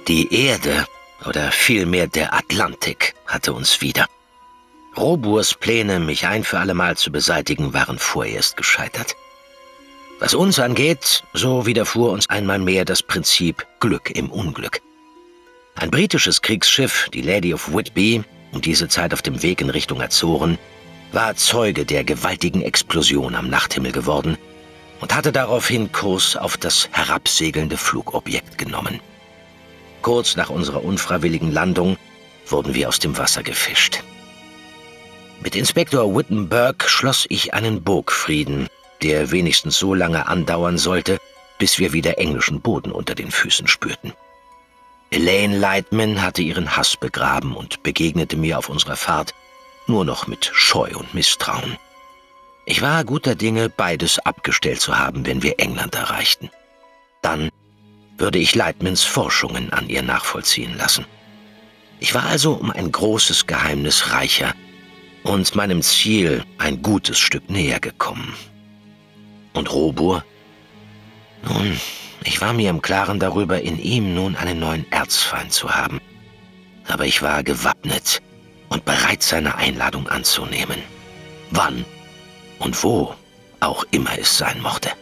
Die Erde, oder vielmehr der Atlantik, hatte uns wieder. Roburs Pläne, mich ein für allemal zu beseitigen, waren vorerst gescheitert. Was uns angeht, so widerfuhr uns einmal mehr das Prinzip Glück im Unglück. Ein britisches Kriegsschiff, die Lady of Whitby, um diese Zeit auf dem Weg in Richtung Azoren, war Zeuge der gewaltigen Explosion am Nachthimmel geworden und hatte daraufhin Kurs auf das herabsegelnde Flugobjekt genommen. Kurz nach unserer unfreiwilligen Landung wurden wir aus dem Wasser gefischt. Mit Inspektor Wittenberg schloss ich einen Burgfrieden, der wenigstens so lange andauern sollte, bis wir wieder englischen Boden unter den Füßen spürten. Elaine Lightman hatte ihren Hass begraben und begegnete mir auf unserer Fahrt nur noch mit Scheu und Misstrauen. Ich war guter Dinge, beides abgestellt zu haben, wenn wir England erreichten. Dann würde ich Lightmans Forschungen an ihr nachvollziehen lassen. Ich war also um ein großes Geheimnis reicher und meinem Ziel ein gutes Stück näher gekommen. Und Robur? Nun, ich war mir im Klaren darüber, in ihm nun einen neuen Erzfeind zu haben. Aber ich war gewappnet und bereit, seine Einladung anzunehmen. Wann und wo auch immer es sein mochte.